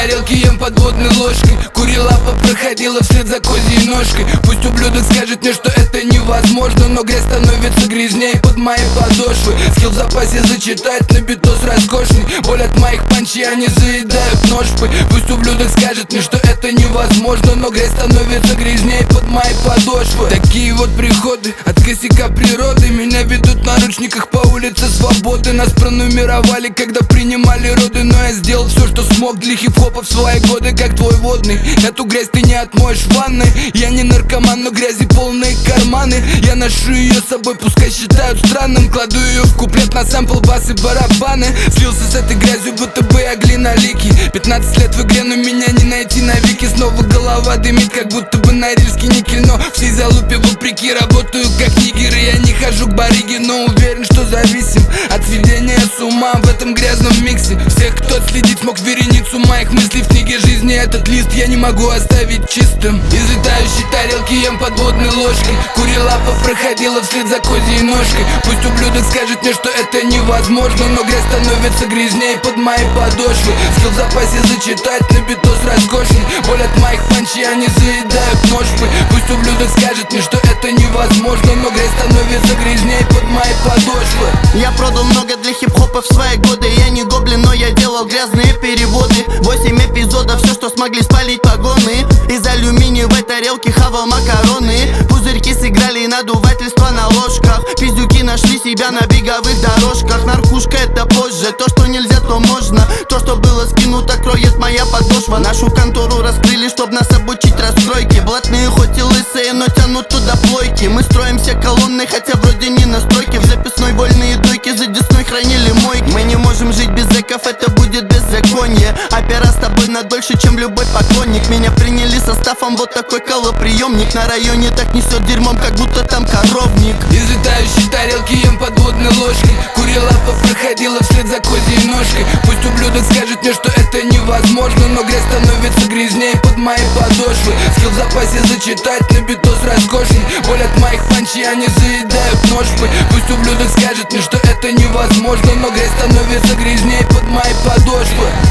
тарелки ем подводной ложкой. Курилапа проходила вслед за козьей ножкой. Пусть ублюдок скажет мне, что это невозможно, но грязь становится грязней под моей подошвы. Скилл в запасе зачитать на битос роскошный. Боль от моих панчей, они заедают ножпы. Пусть ублюдок скажет мне, что это невозможно, но грязь становится грязней под моей подошвы. Такие вот приходы от косяка природы меня ведут в наручниках по улице свободы. Нас пронумеровали, когда принимали роды, но я сделал все, что смог для хип-хопа в свои годы, как твой водный. Эту грязь ты не отмоешь в ванной. Я не наркоман, но грязи полные карманы. Я ношу ее с собой, пускай считают странным. Кладу ее в куплет на сэмпл, бас и барабаны. Слился с этой грязью, будто бы я глиноликий. 15 лет в игре, но меня не найти на вики. Снова голова дымит, как будто бы норильский никель. Но всей залупе вопреки работаю как нигер. И я не хожу к барыге, но уверен, что зависим от сведения с ума в этом грязном миксе. Всех, кто следит, смог вереницу моих мыслей в книге жизни. Этот лист я не могу оставить чистым. Из летающей тарелки ем подводной ложкой. Курилапа проходила вслед за козьей ножкой. Пусть ублюдок скажет мне, что это невозможно, но грязь становится грязней под моей подошвы. Скилл в запасе зачитать на битос роскошный. Боль от моих панчей, они заедают ножпы. Пусть ублюдок скажет мне, что это невозможно, но грязь становится грязней под моей подошвы. Я продал много для хип-хопа в свои годы. Я не гоблин, но я делал грязные переводы. 8 эпизодов, все, что смогли спалить погоны. Из алюминиевой тарелки хавал макароны. Пузырьки сыграли и надувательство на ложках. Пиздюки нашли себя на беговых дорожках. Наркушка это позже, то, что нельзя, то можно. То, что было скинуто, кроет моя подошва. Нашу контору раскрыли, чтоб нас обучить расстройке. Блатные хоть и лысые, но тянут туда плойки. Мы строимся колонной, хотя вроде не на стройке. В записной вольные дойки за десной хранили мойки. Мы не можем жить без зэков, это будет беззаконие. Опера с тобой надольше, чем любой поклонник. Меня приняли составом, вот такой колоприемник. На районе так несет дерьмом, как будто там коровник. Из летающей тарелки ем подводной ложкой. Курилапа проходила вслед за козьей ножкой. Пусть ублюдок скажет мне, что это невозможно, но грязь становится грязней под моей подошвы. Скилл в запасе зачитать на битос роскошный. Боль от моих панчей, они заедают ножпы. Пусть ублюдок скажет мне, что это невозможно, но грязь становится грязней под моей подошвы.